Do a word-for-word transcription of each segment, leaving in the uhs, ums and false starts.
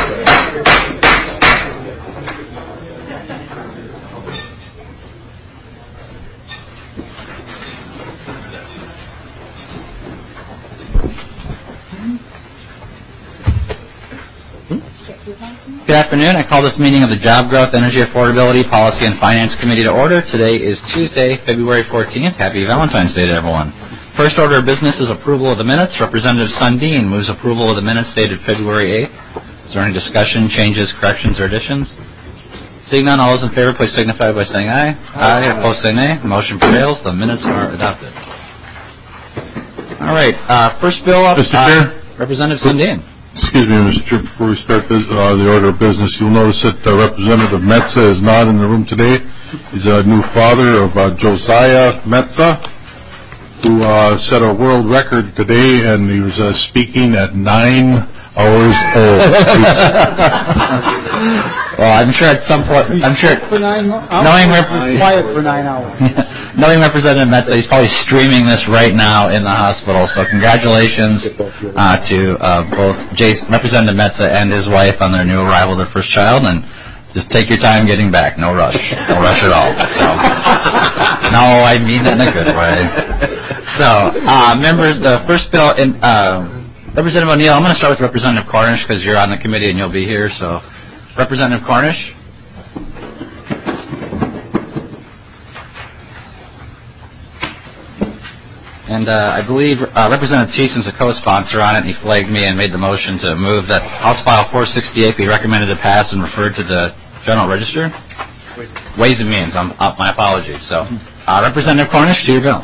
Good afternoon. I call this meeting of the Job Growth, Energy Affordability, Policy, and Finance Committee to order. Today is Tuesday, February fourteenth. Happy Valentine's Day to everyone. First order of business is approval of the minutes. Representative Sundin moves approval of the minutes dated February eighth. Is there any discussion, changes, corrections, or additions? Seeing none, all those in favor, please signify by saying aye. Aye. Aye. Opposed, say nay. Motion prevails. The minutes are adopted. All right. Uh, first bill up, Mister uh, Chair? Representative Sundin. Excuse me, Mister Chair, before we start this, uh, the order of business, you'll notice that uh, Representative Metza is not in the room today. He's a new father of uh, Josiah Metza, who uh, set a world record today, and he was uh, speaking at nine hours old. Well, I'm sure at some point, I'm sure, for nine hours. knowing, rep- quiet for nine hours. knowing Representative Metza, he's probably streaming this right now in the hospital. So congratulations uh, to uh, both Jason, Representative Metza and his wife on their new arrival, their first child, and just take your time getting back. No rush, no rush at all. So, no, I mean that in a good way. So, uh, members, the first bill, in, uh, Representative O'Neill, I'm going to start with Representative Cornish because you're on the committee and you'll be here. So, Representative Cornish. And uh, I believe uh, Representative Thiessen's a co-sponsor on it, and he flagged me and made the motion to move that House File four sixty-eight be recommended to pass and referred to the General Register. Ways and Means. I'm, uh, my apologies. So, uh, Representative Cornish, to your bill.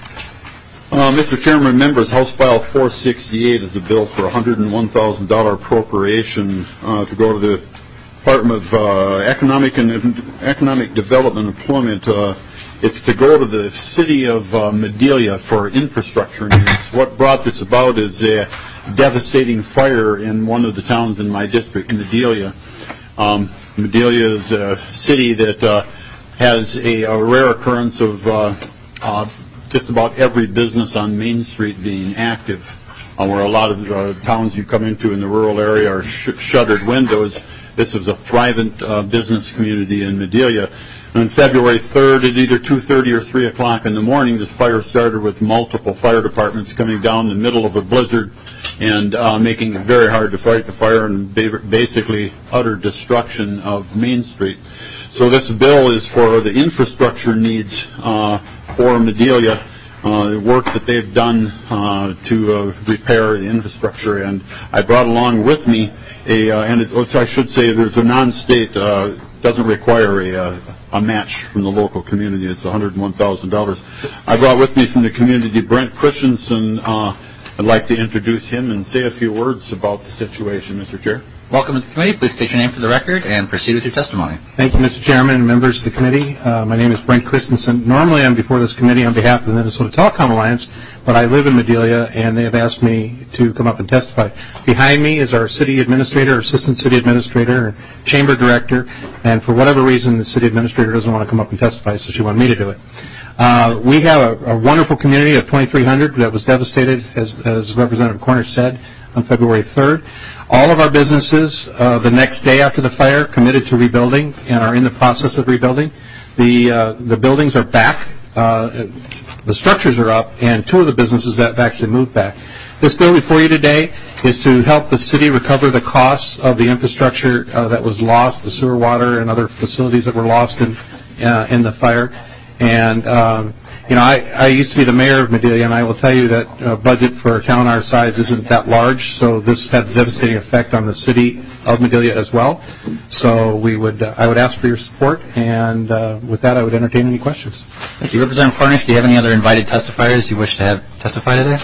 Uh, Mister Chairman, members, House File four sixty-eight is a bill for a one hundred one thousand dollars appropriation uh, to go to the Department of uh, Economic and Economic Development and Employment. Uh, it's to go to the city of uh, Madelia for infrastructure needs. What brought this about is a devastating fire in one of the towns in my district, Madelia. Um, Madelia is a city that uh, has a, a rare occurrence of uh, uh, just about every business on Main Street being active, uh, where a lot of uh, towns you come into in the rural area are sh- shuttered windows. This was a thrivant uh, business community in Madelia. And on February third, at either two thirty or three o'clock in the morning, this fire started with multiple fire departments coming down in the middle of a blizzard and uh, making it very hard to fight the fire and ba- basically utter destruction of Main Street. So this bill is for the infrastructure needs uh, for Madelia, uh, the work that they've done uh, to uh, repair the infrastructure. And I brought along with me a, uh, and it, I should say there's a non-state, uh, doesn't require a, uh, a match from the local community. It's one hundred one thousand dollars. I brought with me from the community Brent Christensen. Uh, I'd like to introduce him and say a few words about the situation, Mister Chair. Welcome to the committee. Please state your name for the record and proceed with your testimony. Thank you, Mister Chairman and members of the committee. Uh, my name is Brent Christensen. Normally I'm before this committee on behalf of the Minnesota Telecom Alliance, but I live in Madelia, and they have asked me to come up and testify. Behind me is our city administrator, assistant city administrator, chamber director, and for whatever reason the city administrator doesn't want to come up and testify, so she wanted me to do it. Uh, we have a, a wonderful community of twenty-three hundred that was devastated, as, as Representative Cornish said, on February third. All of our businesses, uh, the next day after the fire, committed to rebuilding and are in the process of rebuilding. The uh, the buildings are back, uh, the structures are up, and two of the businesses have actually moved back. This bill before you today is to help the city recover the costs of the infrastructure uh, that was lost, the sewer, water, and other facilities that were lost in uh, in the fire. And um, you know, I, I used to be the mayor of Madelia, and I will tell you that uh, budget for a town our size isn't that large, so this had a devastating effect on the city of Madelia as well. So we would, uh, I would ask for your support, and uh, with that, I would entertain any questions. Thank you. Representative Cornish, do you have any other invited testifiers you wish to have testify today?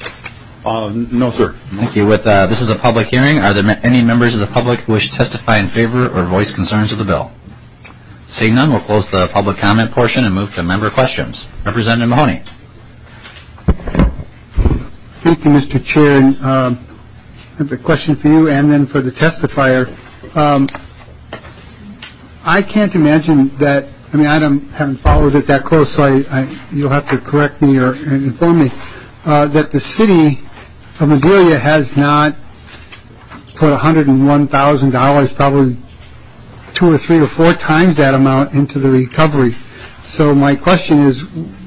Uh, no, sir. Thank you. With uh, this is a public hearing. Are there me- any members of the public who wish to testify in favor or voice concerns of the bill? Seeing none, we'll close the public comment portion and move to member questions. Representative Mahoney. Thank you, Mister Chair. And, um, I have a question for you and then for the testifier. Um, I can't imagine that, I mean, I don't, haven't followed it that close, so I, I, you'll have to correct me or inform me, uh, that the city of Madelia has not put one hundred one thousand dollars, probably two or three or four times that amount into the recovery. So my question is,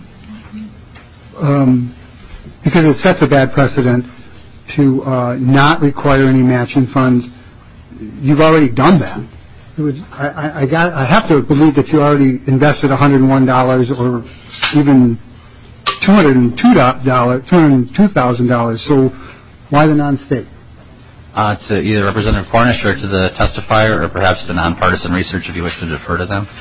um, because it sets a bad precedent to uh, not require any matching funds, you've already done that. It would, I, I, got, I have to believe that you already invested one hundred one dollars or even two hundred two thousand dollars. So why the non-state? Uh, to either Representative Cornish or to the testifier, or perhaps to nonpartisan research if you wish to defer to them.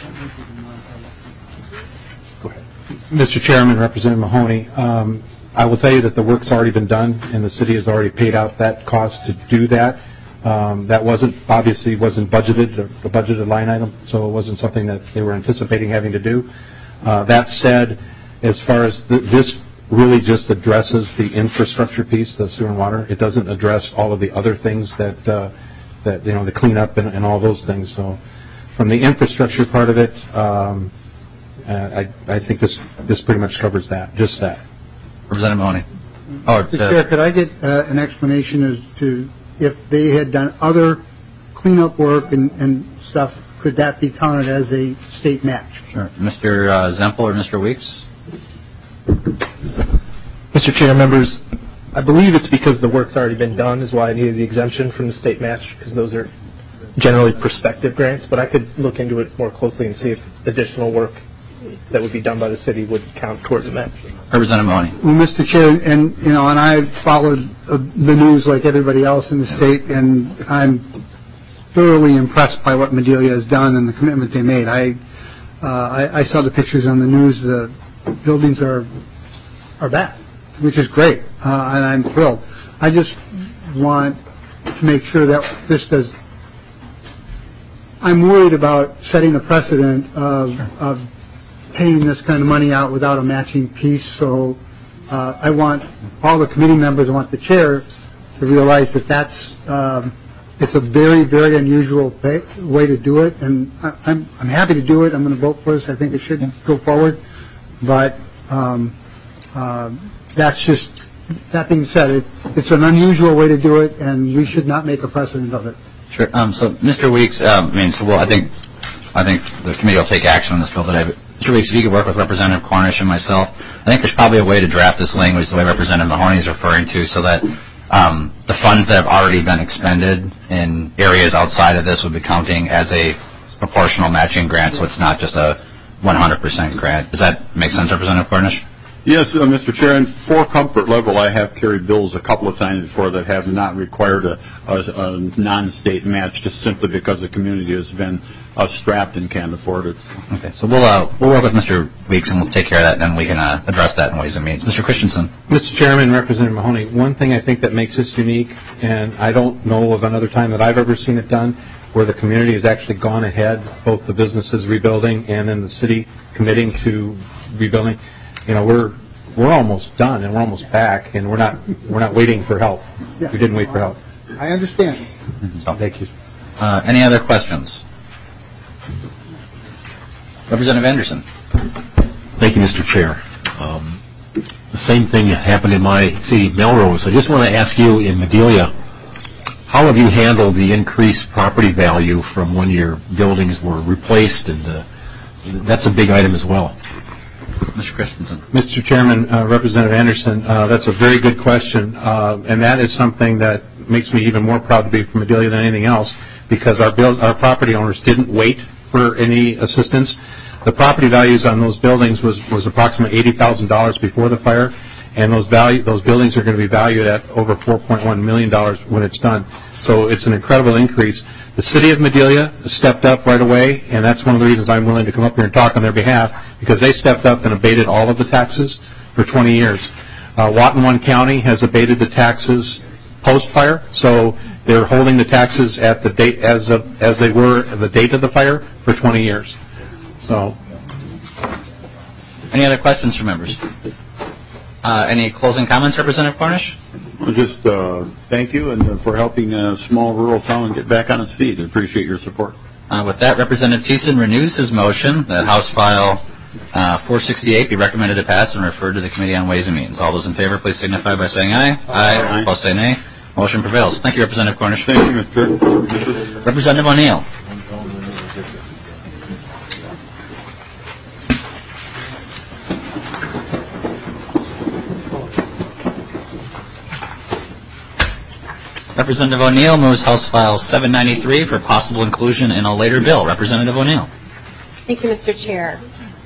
Go ahead. Mister Chairman, Representative Mahoney, um, I will tell you that the work's already been done, and the city has already paid out that cost to do that. Um, that wasn't, obviously, wasn't budgeted, a budgeted line item, so it wasn't something that they were anticipating having to do. Uh, that said, as far as the, this really just addresses the infrastructure piece, the sewer and water. It doesn't address all of the other things that, uh, that you know, the cleanup and, and all those things. So from the infrastructure part of it, um, uh, I, I think this this pretty much covers that, just that. Representative Mahoney. Oh, Mister Chair, could I get uh, an explanation as to if they had done other cleanup work and, and stuff, could that be counted as a state match? Sure. Mister Uh, Zempel or Mister Weeks? Mister Chair, members, I believe it's because the work's already been done is why I needed the exemption from the state match, because those are generally prospective grants, but I could look into it more closely and see if additional work that would be done by the city would count towards a match. Representative Mahoney. Well, Mister Chair, and you know, and I followed uh, the news like everybody else in the state, and I'm thoroughly impressed by what Madelia has done and the commitment they made. I, uh, I, I saw the pictures on the news. The buildings are are back, which is great, uh, and I'm thrilled. I just want to make sure that this does. I'm worried about setting a precedent of, sure. of paying this kind of money out without a matching piece. So uh, I want all the committee members, I want the chair to realize that that's um, it's a very, very unusual pay, way to do it, and I, I'm I'm happy to do it. I'm going to vote for this. I think it should go forward, but um, uh, that's just. That being said, it, it's an unusual way to do it, and we should not make a precedent of it. Sure. Um, so, Mister Weeks, um, I mean, so well, I think, I think the committee will take action on this bill today. But Mister Weeks, if you could work with Representative Cornish and myself, I think there's probably a way to draft this language the way Representative Mahoney is referring to, so that um, the funds that have already been expended in areas outside of this would be counting as a proportional matching grant, so it's not just a one hundred percent grant. Does that make sense, Representative Cornish? Yes, uh, Mister Chair, and for comfort level, I have carried bills a couple of times before that have not required a, a, a non-state match, just simply because the community has been uh, strapped and can't afford it. Okay, so we'll uh, we'll work with Mister Weeks and we'll take care of that, and then we can uh, address that in Ways and Means. Mister Christensen. Mister Chairman, Representative Mahoney, one thing I think that makes this unique, and I don't know of another time that I've ever seen it done, where the community has actually gone ahead, both the businesses rebuilding and then the city committing to rebuilding. You know, we're we're almost done and we're almost back, and we're not we're not waiting for help. Yeah. We didn't wait for help. I understand. So, thank you. Uh, any other questions? Representative Anderson. Thank you, Mister Chair. Um, the same thing happened in my city, Melrose. I just want to ask you, in Madelia, how have you handled the increased property value from when your buildings were replaced? And uh, that's a big item as well. Mister Christensen. Mister Chairman, uh, Representative Anderson, uh, that's a very good question, uh, and that is something that makes me even more proud to be from Madelia than anything else, because our build, our property owners didn't wait for any assistance. The property values on those buildings was, was approximately eighty thousand dollars before the fire, and those value those buildings are going to be valued at over four point one million dollars when it's done. So it's an incredible increase. The city of Madelia stepped up right away, and that's one of the reasons I'm willing to come up here and talk on their behalf, because they stepped up and abated all of the taxes for twenty years. Uh, Watonwan County has abated the taxes post-fire, so they're holding the taxes at the date as of, as they were at the date of the fire for twenty years. So, any other questions from members? Uh, any closing comments, Representative Cornish? Well, just uh, thank you and uh, for helping a small rural town get back on its feet. I appreciate your support. Uh, with that, Representative Thiessen renews his motion that House File uh, four sixty-eight be recommended to pass and referred to the Committee on Ways and Means. All those in favor, please signify by saying aye. Aye. Aye. Opposed, say nay. Motion prevails. Thank you, Representative Cornish. Thank you, Mister Chair. Representative O'Neill. Representative O'Neill moves House File seven ninety-three for possible inclusion in a later bill. Representative O'Neill. Thank you, Mister Chair.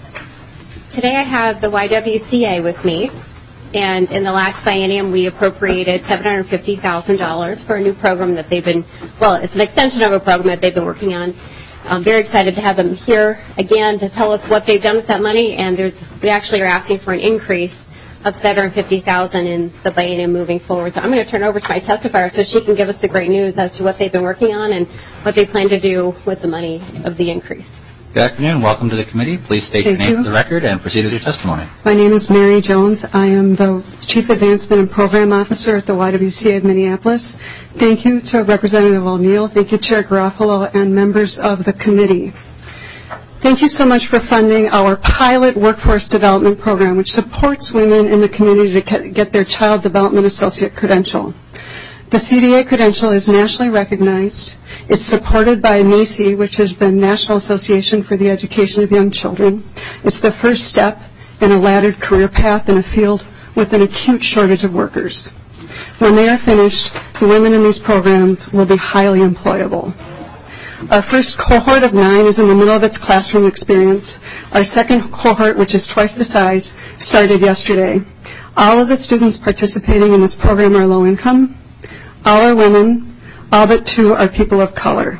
Today I have the Y W C A with me, and in the last biennium we appropriated seven hundred fifty thousand dollars for a new program that they've been, well, it's an extension of a program that they've been working on. I'm very excited to have them here again to tell us what they've done with that money, and there's, we actually are asking for an increase of seven hundred fifty thousand dollars in the biennium moving forward. So I'm going to turn over to my testifier so she can give us the great news as to what they've been working on and what they plan to do with the money of the increase. Good afternoon. Welcome to the committee. Please state Thank your name you. for the record and proceed with your testimony. My name is Mary Jones. I am the Chief Advancement and Program Officer at the Y W C A of Minneapolis. Thank you to Representative O'Neill. Thank you, Chair Garofalo, and members of the committee. Thank you so much for funding our pilot workforce development program, which supports women in the community to get their Child Development Associate credential. The C D A credential is nationally recognized. It's supported by N A C Y, which is the National Association for the Education of Young Children. It's the first step in a laddered career path in a field with an acute shortage of workers. When they are finished, the women in these programs will be highly employable. Our first cohort of nine is in the middle of its classroom experience. Our second cohort, which is twice the size, started yesterday. All of the students participating in this program are low income. All are women. All but two are people of color.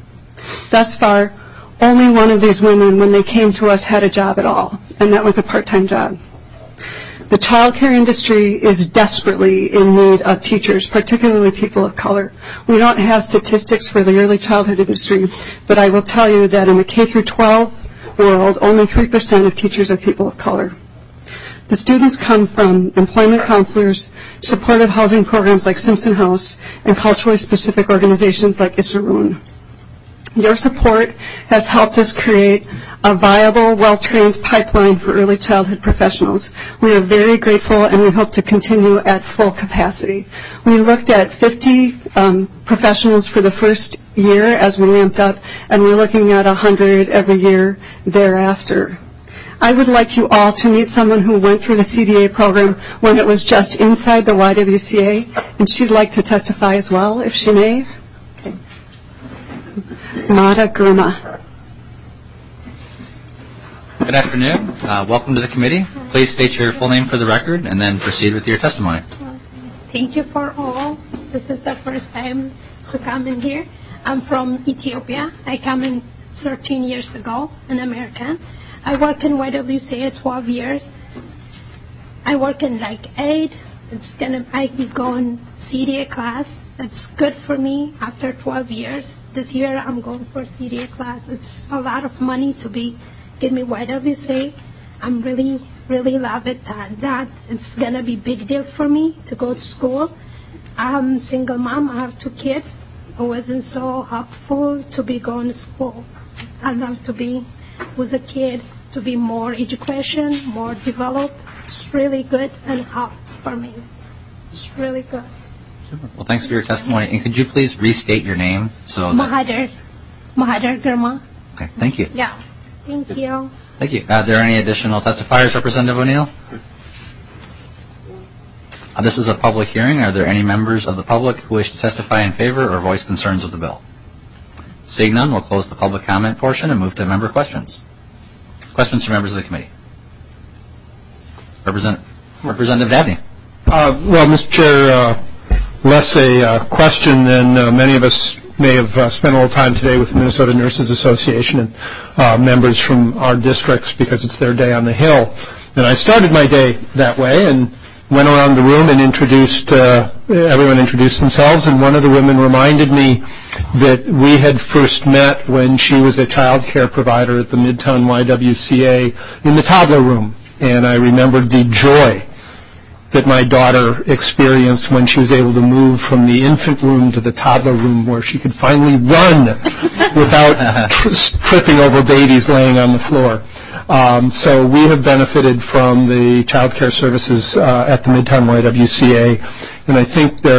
Thus far, only one of these women, when they came to us, had a job at all, and that was a part-time job. The child care industry is desperately in need of teachers, particularly people of color. We don't have statistics for the early childhood industry, but I will tell you that in the K through twelve world, only three percent of teachers are people of color. The students come from employment counselors, supportive housing programs like Simpson House, and culturally specific organizations like Issaroon. Your support has helped us create a viable, well-trained pipeline for early childhood professionals. We are very grateful, and we hope to continue at full capacity. We looked at fifty um, professionals for the first year as we ramped up, and we're looking at one hundred every year thereafter. I would like you all to meet someone who went through the C D A program when it was just inside the Y W C A, and she'd like to testify as well, if she may. Okay. Mata Gurma. Good afternoon. Uh, welcome to the committee. Please state your full name for the record and then proceed with your testimony. Thank you for all. This is the first time to come in here. I'm from Ethiopia. I came in thirteen years ago, an American. I work in Y W C A twelve years. I work in like aid. It's gonna, I go in C D A class. It's good for me after twelve years. This year I'm going for C D A class. It's a lot of money to be, give me Y W C A. I'm really, really love it that, that it's gonna be big deal for me to go to school. I'm a single mom. I have two kids. It wasn't so helpful to be going to school. I love to be with the kids, to be more education, more developed. It's really good and help for me. It's really good. Super. Well, thanks for your testimony. And could you please restate your name? So that... Mahadir. Mahadir Gurma. Okay, thank you. Yeah. Thank you. Thank you. Are there any additional testifiers, Representative O'Neill? Uh, this is a public hearing. Are there any members of the public who wish to testify in favor or voice concerns of the bill? Seeing none, we'll close the public comment portion and move to member questions. Questions from members of the committee? Represent, Representative Dabney. Uh, well, Mister Chair, uh, less a uh, question than uh, many of us may have uh, spent a little time today with the Minnesota Nurses Association and uh, members from our districts because it's their day on the Hill. And I started my day that way and went around the room and introduced, uh, everyone introduced themselves, and one of the women reminded me that we had first met when she was a child care provider at the Midtown Y W C A in the toddler room. And I remembered the joy that my daughter experienced when she was able to move from the infant room to the toddler room where she could finally run without tri- tripping over babies laying on the floor. Um, so we have benefited from the child care services uh, at the Midtown Y W C A, and I think they're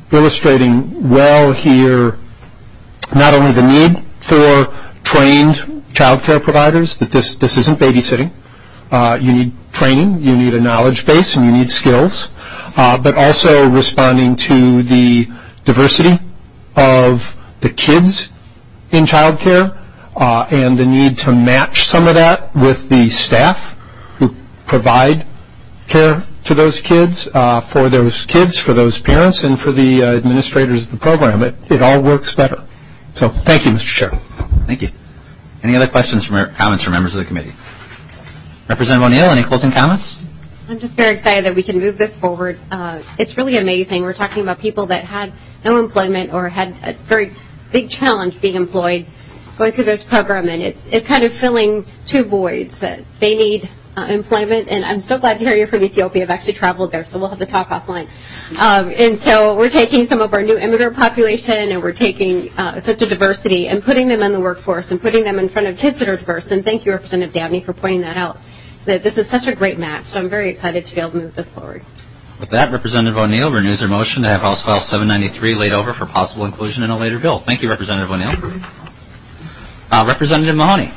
illustrating well here not only the need for trained child care providers, that this, this isn't babysitting. Uh, you need training, you need a knowledge base, and you need skills, uh, but also responding to the diversity of the kids in child care uh, and the need to match some of that with the staff who provide care to those kids, uh, for those kids, for those parents, and for the uh, administrators of the program. It, it all works better. So thank you, Mister Chair. Thank you. Any other questions from comments from members of the committee? Representative O'Neill, any closing comments? I'm just very excited that we can move this forward. Uh, it's really amazing. We're talking about people that had no employment or had a very big challenge being employed, going through this program, and it's it's kind of filling two voids that they need uh, employment. And I'm so glad to hear you're from Ethiopia. I've actually traveled there, so we'll have to talk offline. Um, and so we're taking some of our new immigrant population, and we're taking uh, such a diversity and putting them in the workforce and putting them in front of kids that are diverse. And thank you, Representative Dabney, for pointing that out. That this is such a great match, so I'm very excited to be able to move this forward. With that, Representative O'Neill renews her motion to have House File seven ninety-three laid over for possible inclusion in a later bill. Thank you, Representative O'Neill. Uh, Representative Mahoney.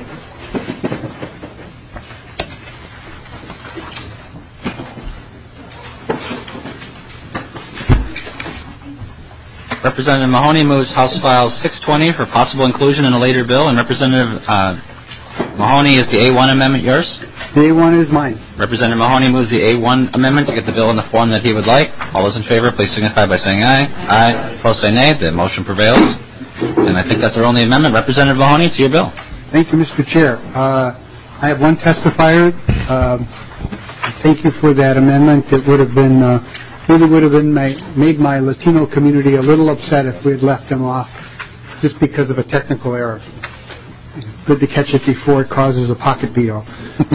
Representative Mahoney moves House File six twenty for possible inclusion in a later bill, and Representative uh, Mahoney, is the A one amendment yours? The A one is mine. Representative Mahoney moves the A one amendment to get the bill in the form that he would like. All those in favor, please signify by saying aye. Aye. Opposed, say nay. The motion prevails. And I think that's our only amendment. Representative Mahoney, to your bill. Thank you, Mister Chair. Uh, I have one testifier. Uh, thank you for that amendment. It would have been, uh, really would have been my, made my Latino community a little upset if we had left them off just because of a technical error. Good to catch it before it causes a pocket veto.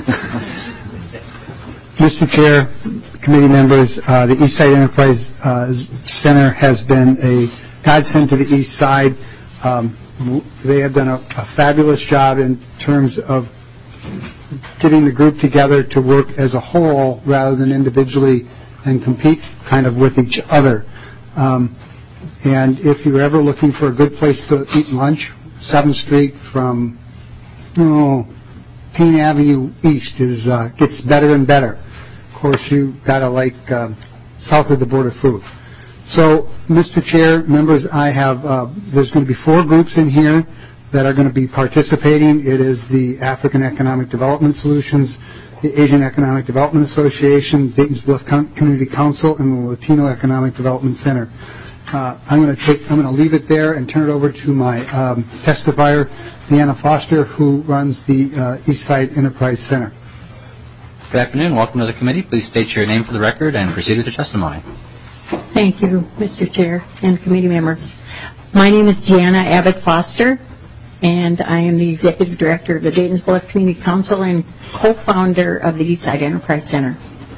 Mister Chair, committee members, uh, the East Side Enterprise uh, Center has been a godsend to the East Side. Um, they have done a, a fabulous job in terms of getting the group together to work as a whole rather than individually and compete kind of with each other. Um, and if you're ever looking for a good place to eat lunch, seventh Street from oh, Payne Avenue East is uh, gets better and better. Of course, you gotta like um, south of the border food. So, Mister Chair, members, I have uh, there's going to be four groups in here that are going to be participating. It is the African Economic Development Solutions, the Asian Economic Development Association, Dayton's Bluff Community Council, and the Latino Economic Development Center. Uh, I'm going to take I'm going to leave it there and turn it over to my um, testifier, Deanna Foster, who runs the uh, East Side Enterprise Center. Good afternoon. Welcome to the committee. Please state your name for the record and proceed with your testimony. Thank you, Mister Chair and committee members. My name is Deanna Abbott Foster, and I am the Executive Director of the Dayton's Bluff Community Council and co-founder of the East Side Enterprise Center.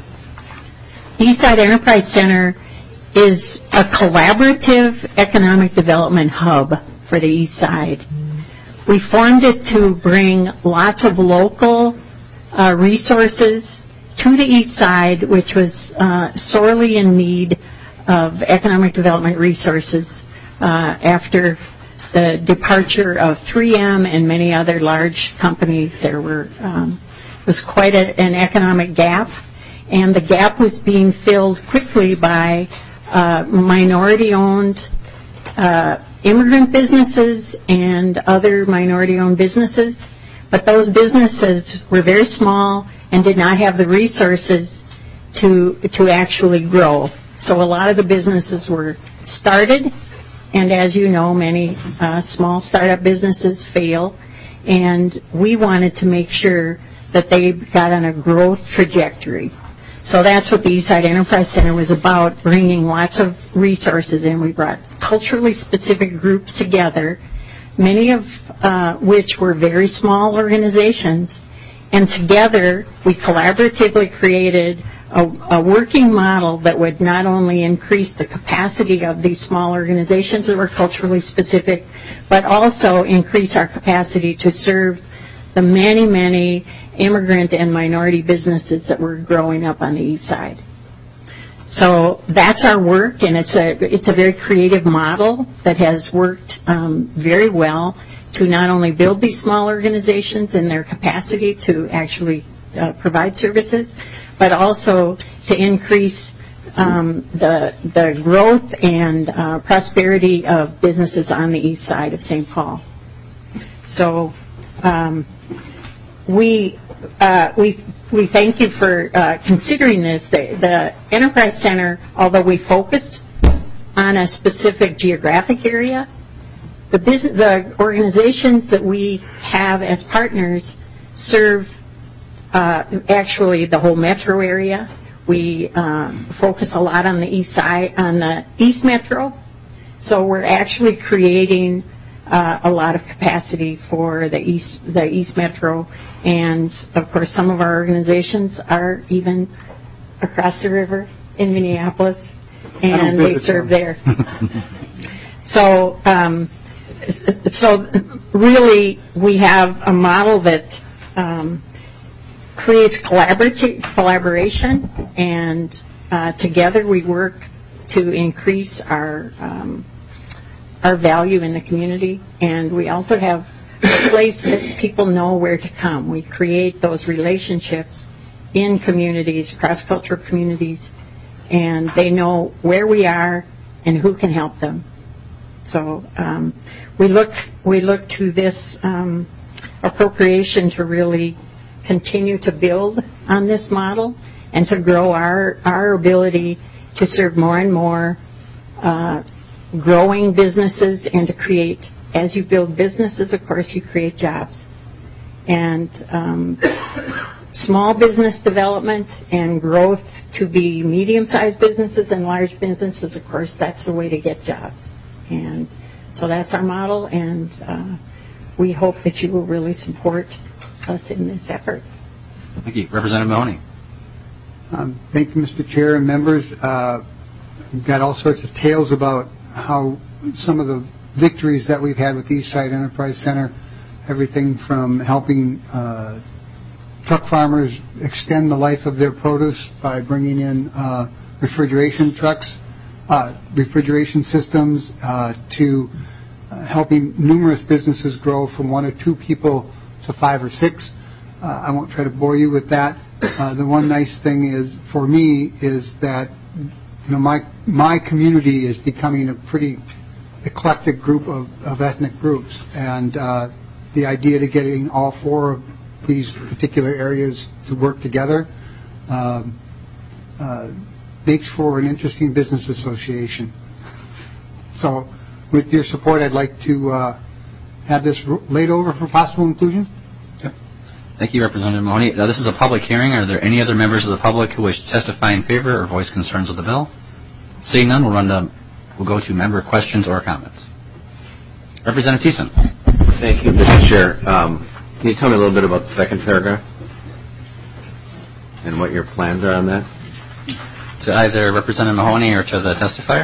The East Side Enterprise Center is a collaborative economic development hub for the East Side. We formed it to bring lots of local uh, resources to the East Side, which was uh, sorely in need of economic development resources uh, after the departure of three M and many other large companies. There were um, was quite a, an economic gap, and the gap was being filled quickly by uh, minority-owned uh, immigrant businesses and other minority-owned businesses. But those businesses were very small and did not have the resources to to actually grow. So a lot of the businesses were started, and as you know, many uh, small startup businesses fail, and we wanted to make sure that they got on a growth trajectory. So that's what the East Side Enterprise Center was about, bringing lots of resources in. We brought culturally specific groups together, many of uh, which were very small organizations, and together we collaboratively created a, a working model that would not only increase the capacity of these small organizations that were culturally specific, but also increase our capacity to serve the many, many immigrant and minority businesses that were growing up on the East Side. So that's our work, and it's a it's a very creative model that has worked um, very well to not only build these small organizations and their capacity to actually uh, provide services, but also to increase um, the the growth and uh, prosperity of businesses on the east side of Saint Paul. So um, we uh, we we thank you for uh, considering this. The, the Enterprise Center, although we focus on a specific geographic area, the business, the organizations that we have as partners serve uh, actually the whole metro area. We uh, focus a lot on the east side, on the East Metro. So we're actually creating uh, a lot of capacity for the East, the East Metro, and of course some of our organizations are even across the river in Minneapolis, and they serve there. So, um, so really, we have a model that um, creates collaborat- collaboration, and uh, together we work to increase our um, our value in the community. And we also have a place that people know where to come. We create those relationships in communities, cross-cultural communities, and they know where we are and who can help them. So um, we look we look to this um, appropriation to really continue to build on this model and to grow our, our ability to serve more and more uh, growing businesses, and to create, as you build businesses, of course, you create jobs. And um, small business development and growth to be medium-sized businesses and large businesses, of course, that's the way to get jobs. And so that's our model, and uh, we hope that you will really support us in this effort. Thank you. Representative Mahoney. Um, thank you, Mister Chair and members. Uh, we've got all sorts of tales about how some of the victories that we've had with the East Side Enterprise Center, everything from helping uh, truck farmers extend the life of their produce by bringing in uh, refrigeration trucks, uh, refrigeration systems, uh, to uh, helping numerous businesses grow from one or two people to five or six. Uh, I won't try to bore you with that. Uh, the one nice thing is, for me, is that you know my my community is becoming a pretty eclectic group of, of ethnic groups, and uh, the idea to getting all four of these particular areas to work together um, uh, makes for an interesting business association. So, with your support, I'd like to uh, have this laid over for possible inclusion. Thank you, Representative Mahoney. Now, this is a public hearing. Are there any other members of the public who wish to testify in favor or voice concerns with the bill? Seeing none, we'll run to, we'll go to member questions or comments. Representative Thiessen. Thank you, Mister Chair. Um, can you tell me a little bit about the second paragraph and what your plans are on that? To either Representative Mahoney or to the testifier?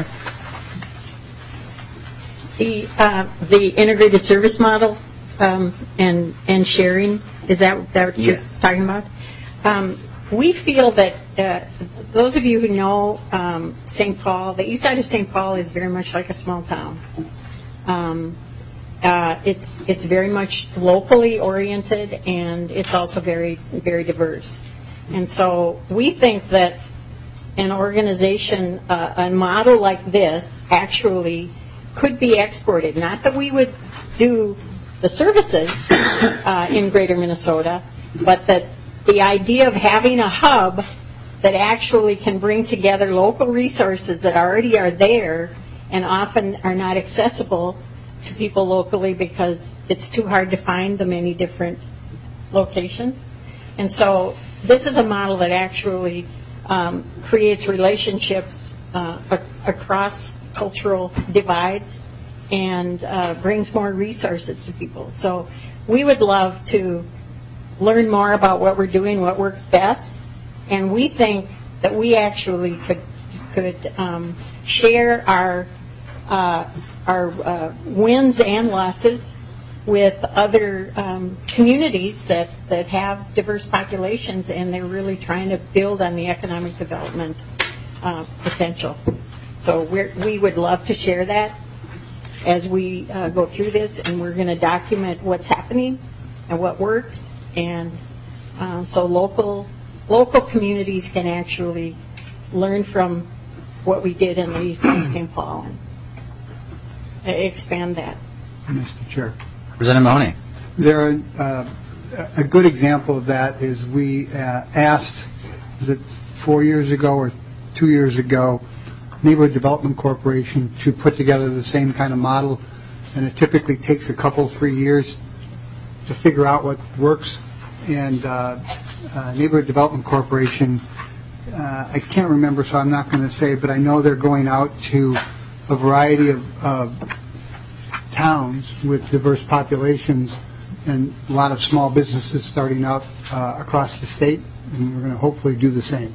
The uh, the integrated service model um, and and sharing, is that, that what yes. you're talking about? Um, we feel that uh, those of you who know um, Saint Paul, the east side of Saint Paul is very much like a small town. Um, uh, it's it's very much locally oriented, and it's also very very diverse. And so we think that an organization, uh, a model like this, actually could be exported. Not that we would do the services uh, in Greater Minnesota, but that the idea of having a hub that actually can bring together local resources that already are there and often are not accessible to people locally because it's too hard to find the many different locations. And so this is a model that actually um, creates relationships uh, ac- across cultural divides and uh, brings more resources to people. So we would love to learn more about what we're doing, what works best, and we think that we actually could could um, share our uh, our uh, wins and losses with other um, communities that, that have diverse populations, and they're really trying to build on the economic development uh, potential. So we're, we would love to share that as we uh, go through this, and we're going to document what's happening and what works, and uh, so local local communities can actually learn from what we did in the East Side of Saint Paul and expand that. Mister Chair. Representative Mahoney. There are, uh, a good example of that is we uh, asked, was it four years ago or two years ago, Neighborhood Development Corporation to put together the same kind of model, and it typically takes a couple, three years to figure out what works. And uh, uh, Neighborhood Development Corporation, uh, I can't remember, so I'm not going to say, but I know they're going out to a variety of uh, towns with diverse populations and a lot of small businesses starting up uh, across the state, and we're going to hopefully do the same.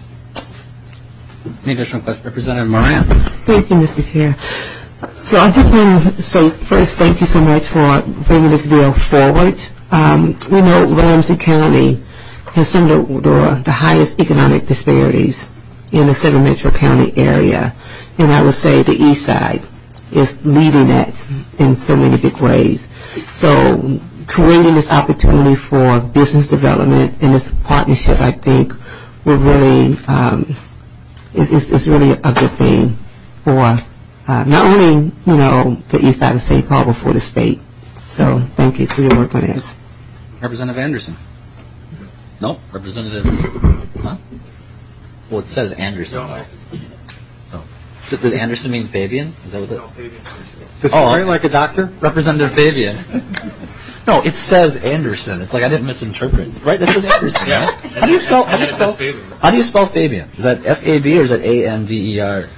Any additional questions? Representative Moran. Thank you, Mister Chair. So I just want to say first, thank you so much for bringing this bill forward. Um, we know Ramsey County has some of the, the, the highest economic disparities in the Central Metro County area, and I would say the East Side is leading that in so many big ways. So creating this opportunity for business development and this partnership, I think, will really um, is, is, is really a good thing for uh, not only, you know, the East Side of Saint Paul, but for the state. So thank you for your work on this. Representative Anderson. No, Representative. Huh? Well, it says Anderson. No. So, so does Anderson mean Fabian? Is that what? No, Fabian. Does oh, he write like a doctor? Representative Fabian. No, it says Anderson. It's like I didn't misinterpret. Right? That says Anderson. Yeah. Right? How do you spell? How do you spell? How do you spell Fabian? Is that F A B or is that A N D E R?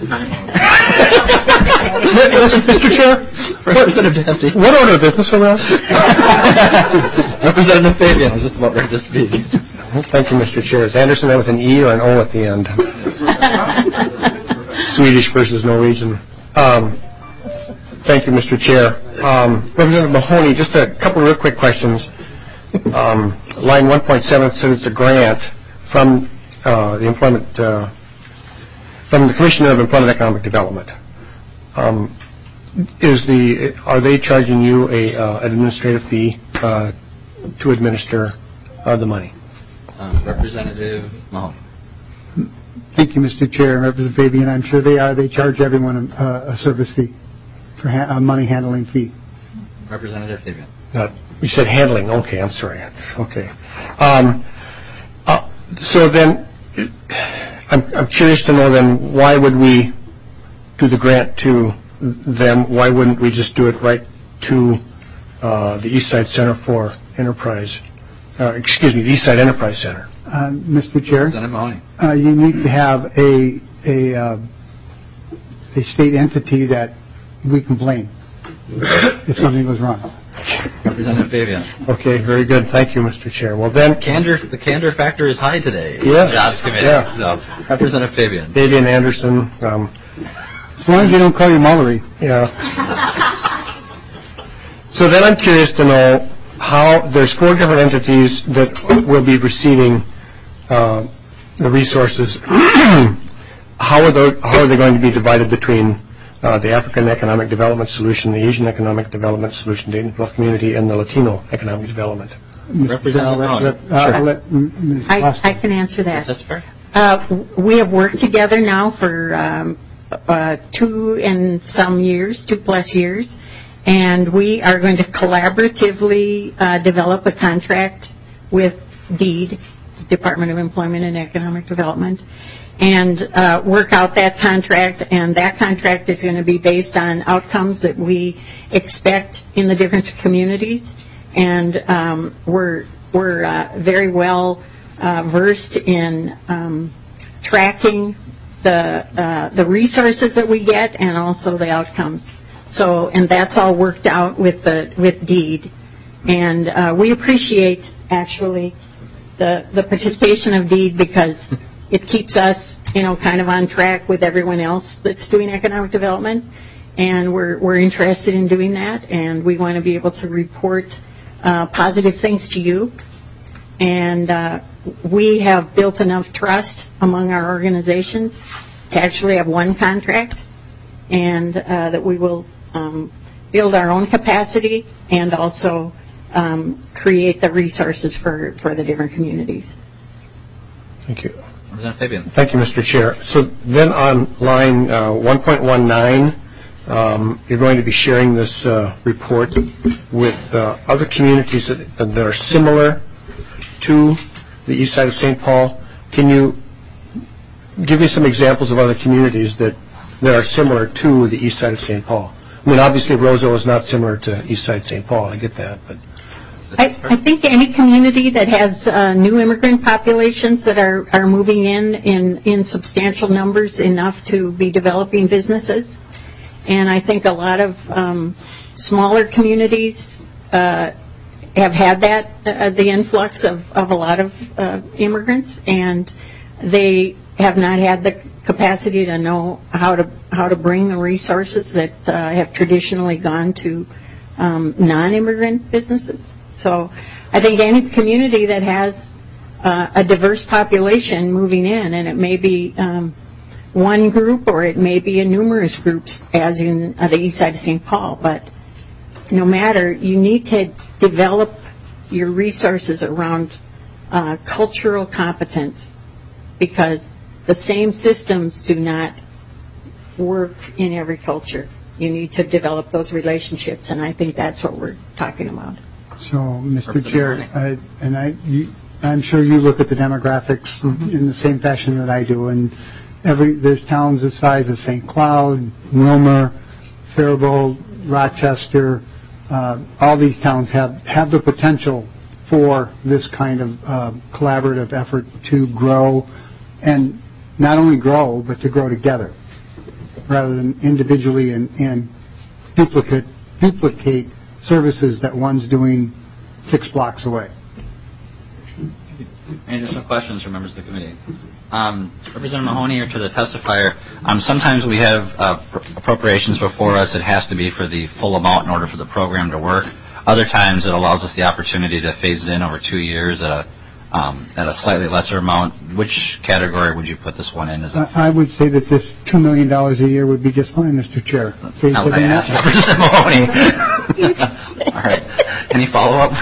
Mister Chair, Representative Dempsey. What order of business are we on? Representative Fabian. I was just about ready to speak. Thank you, Mister Chair. Is Anderson there with an E or an O at the end? Swedish versus Norwegian. Um, thank you, Mister Chair. Um, Representative Mahoney, just a couple of real quick questions. Um, line one point seven says it's a grant from uh, the employment uh, from the Commissioner of Employment and Economic Development. Um, is the are they charging you a uh, an administrative fee uh, to administer uh, the money? Uh, Representative Mahoney. Thank you, Mister Chair. And Representative Fabian, I'm sure they are. They charge everyone a, a service fee, for ha- a money handling fee. Representative Fabian. Uh, you said handling. Okay, I'm sorry. Okay. Um, uh, so then, I'm, I'm curious to know then, why would we do the grant to them? Why wouldn't we just do it right to uh, the East Side Center for Enterprise? Uh, excuse me, the East Side Enterprise Center. Uh, Mister Chair, Representative Mahoney. Uh, you need to have a a uh, a state entity that we complain if something goes wrong. Representative Fabian. Okay, very good. Thank you, Mister Chair. Well then, candor, the candor factor is high today. Yeah. Jobs Committee. Yeah. So, Representative Fabian. Fabian Anderson. Um, as long as they don't call you Mullery. Yeah. So then I'm curious to know how there's four different entities that will be receiving uh, the resources. How are they, how are they going to be divided between uh, the African Economic Development Solution, the Asian Economic Development Solution, Dayton Bluff Community, and the Latino Economic Development? Representative Mahoney. Uh, I'll let Miz I, I can answer that. Testify. Uh, we have worked together now for um, uh, two and some years, two plus years, and we are going to collaboratively uh, develop a contract with DEED, the Department of Employment and Economic Development, and uh, work out that contract, and that contract is going to be based on outcomes that we expect in the different communities, and um, we're, we're uh, very well uh, versed in um, tracking the, uh, the resources that we get and also the outcomes. So, and that's all worked out with the with DEED, and uh, we appreciate actually the the participation of DEED because it keeps us, you know, kind of on track with everyone else that's doing economic development, and we're we're interested in doing that, and we want to be able to report uh, positive things to you, and uh, we have built enough trust among our organizations actually have one contract, and uh, that we will um, build our own capacity and also um, create the resources for, for the different communities. Thank you. Representative Fabian. Thank you, Mister Chair. So then on line uh, one point one nine, um, you're going to be sharing this uh, report with uh, other communities that, that are similar to the east side of Saint Paul. Can you give me some examples of other communities that, that are similar to the east side of Saint Paul? I mean, obviously Roseau is not similar to east side Saint Paul. I get that, but I, I think any community that has uh, new immigrant populations that are, are moving in, in in substantial numbers enough to be developing businesses. And I think a lot of um, smaller communities uh, have had that, uh, the influx of, of a lot of uh, immigrants, and they have not had the capacity to know how to how to bring the resources that uh, have traditionally gone to um, non-immigrant businesses. So I think any community that has uh, a diverse population moving in, and it may be um, one group or it may be in numerous groups, as in uh, the east side of Saint Paul, but no matter, you need to develop your resources around uh, cultural competence, because the same systems do not work in every culture. You need to develop those relationships, and I think that's what we're talking about. So, Mister Chair, I, and I, you, I'm sure you look at the demographics mm-hmm. in the same fashion that I do, and every there's towns the size of Saint Cloud, Wilmer, Faribault, Rochester. Uh, all these towns have, have the potential for this kind of uh, collaborative effort to grow, and not only grow, but to grow together, rather than individually and, and duplicate duplicate services that one's doing six blocks away. Any additional questions from members of the committee? Um, Representative Mahoney, or to the testifier, um, sometimes we have uh, appropriations before us. It has to be for the full amount in order for the program to work. Other times it allows us the opportunity to phase it in over two years at a, um, at a slightly lesser amount. Which category would you put this one in? Is it I would say that this two million dollars a year would be just fine, Mister Chair. Phase Now, it I in asked that. Representative Mahoney. All right. Any follow-up?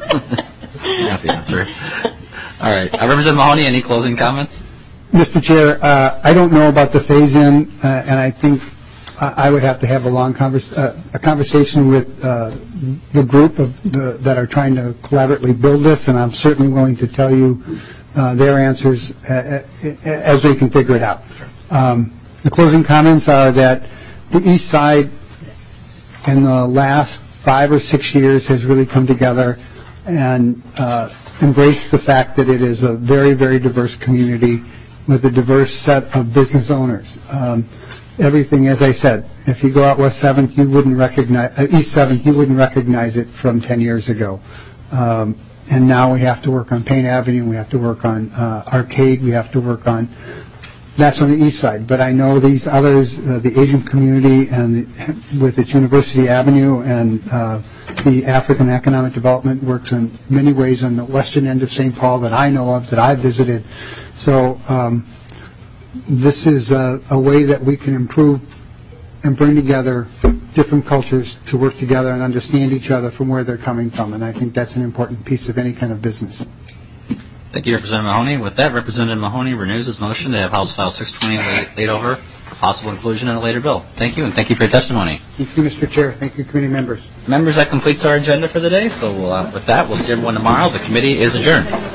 Not the answer. All right. Uh, Representative Mahoney, any closing comments? Mister Chair, uh, I don't know about the phase-in, uh, and I think uh, I would have to have a long convers- uh, a conversation with uh, the group of the, that are trying to collaboratively build this, and I'm certainly willing to tell you uh, their answers uh, as they can figure it out. Um, the closing comments are that the East Side in the last five or six years has really come together and uh, embraced the fact that it is a very, very diverse community with a diverse set of business owners. Um, everything, as I said, if you go out West seventh, you wouldn't recognize, uh, East seventh, you wouldn't recognize it from ten years ago. Um, and now we have to work on Payne Avenue, we have to work on uh, Arcade, we have to work on, that's on the east side. But I know these others, uh, the Asian community and the, with its University Avenue and uh, the African Economic Development works in many ways on the western end of Saint Paul that I know of, that I've visited. So um, this is a, a way that we can improve and bring together different cultures to work together and understand each other from where they're coming from. And I think that's an important piece of any kind of business. Thank you, Representative Mahoney. With that, Representative Mahoney renews his motion to have House File six twenty laid, laid over for possible inclusion in a later bill. Thank you, and thank you for your testimony. Thank you, Mister Chair. Thank you, committee members. Members, that completes our agenda for the day. So uh, with that, we'll see everyone tomorrow. The committee is adjourned.